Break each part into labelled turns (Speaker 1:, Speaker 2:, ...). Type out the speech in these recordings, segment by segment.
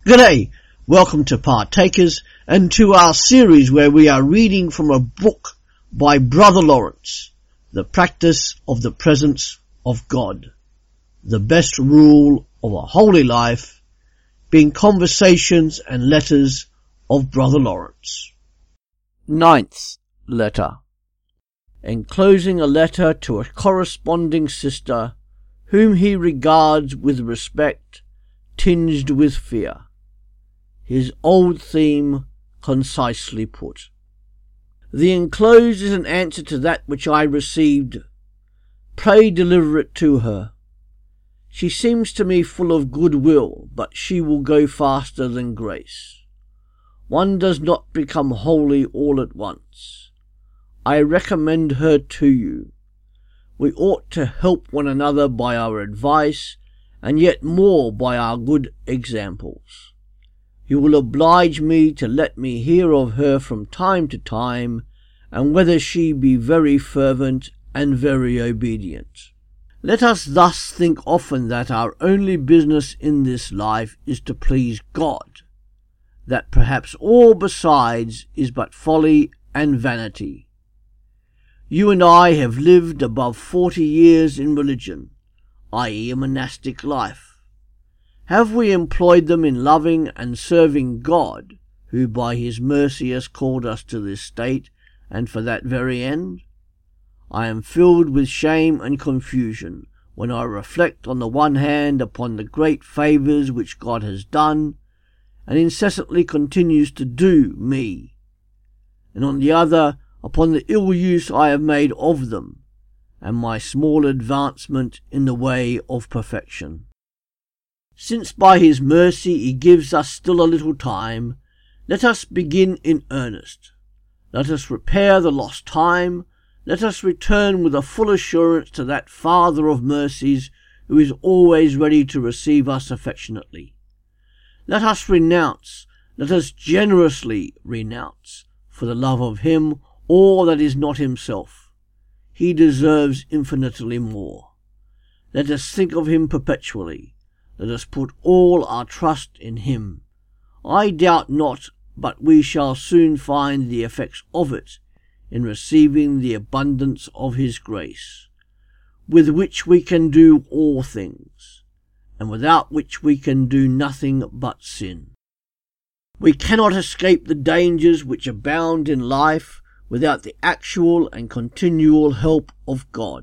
Speaker 1: G'day, welcome to Partakers and to our series where we are reading from a book by Brother Lawrence, The Practice of the Presence of God, the best rule of a holy life, being conversations and letters of Brother Lawrence. Ninth letter. Enclosing a letter to a corresponding sister whom he regards with respect tinged with fear. His old theme concisely put. The enclosed is an answer to that which I received. Pray deliver it to her. She seems to me full of goodwill, but she will go faster than grace. One does not become holy all at once. I recommend her to you. We ought to help one another by our advice, and yet more by our good examples. You will oblige me to let me hear of her from time to time, and whether she be very fervent and very obedient. Let us thus think often that our only business in this life is to please God, that perhaps all besides is but folly and vanity. You and I have lived above 40 years in religion, i.e. a monastic life. Have we employed them in loving and serving God, who by his mercy has called us to this state, and for that very end? I am filled with shame and confusion when I reflect on the one hand upon the great favours which God has done, and incessantly continues to do me, and on the other upon the ill use I have made of them, and my small advancement in the way of perfection. Since by his mercy he gives us still a little time, let us begin in earnest. Let us repair the lost time. Let us return with a full assurance to that Father of mercies who is always ready to receive us affectionately. Let us renounce, let us generously renounce, for the love of him, all that is not himself. He deserves infinitely more. Let us think of him perpetually. Let us put all our trust in him. I doubt not but we shall soon find the effects of it in receiving the abundance of his grace, with which we can do all things, and without which we can do nothing but sin. We cannot escape the dangers which abound in life without the actual and continual help of God.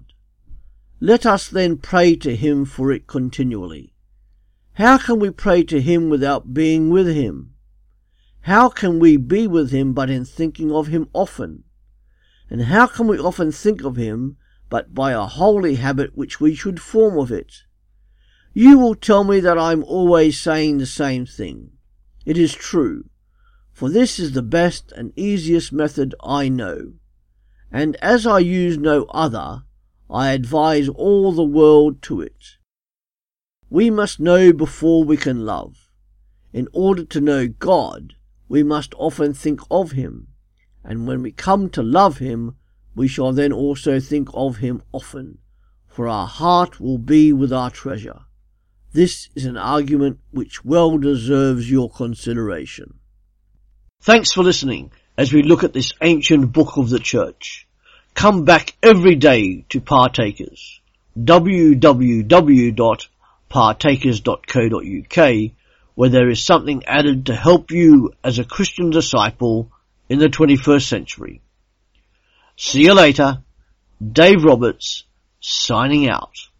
Speaker 1: Let us then pray to him for it continually. How can we pray to him without being with him? How can we be with him but in thinking of him often? And how can we often think of him but by a holy habit which we should form of it? You will tell me that I am always saying the same thing. It is true, for this is the best and easiest method I know, and as I use no other, I advise all the world to it. We must know before we can love. In order to know God, we must often think of him, and when we come to love him, we shall then also think of him often, for our heart will be with our treasure. This is an argument which well deserves your consideration. Thanks for listening as we look at this ancient book of the Church. Come back every day to Partakers. www.partakers.co.uk, where there is something added to help you as a Christian disciple in the 21st century. See you later. Dave Roberts, signing out.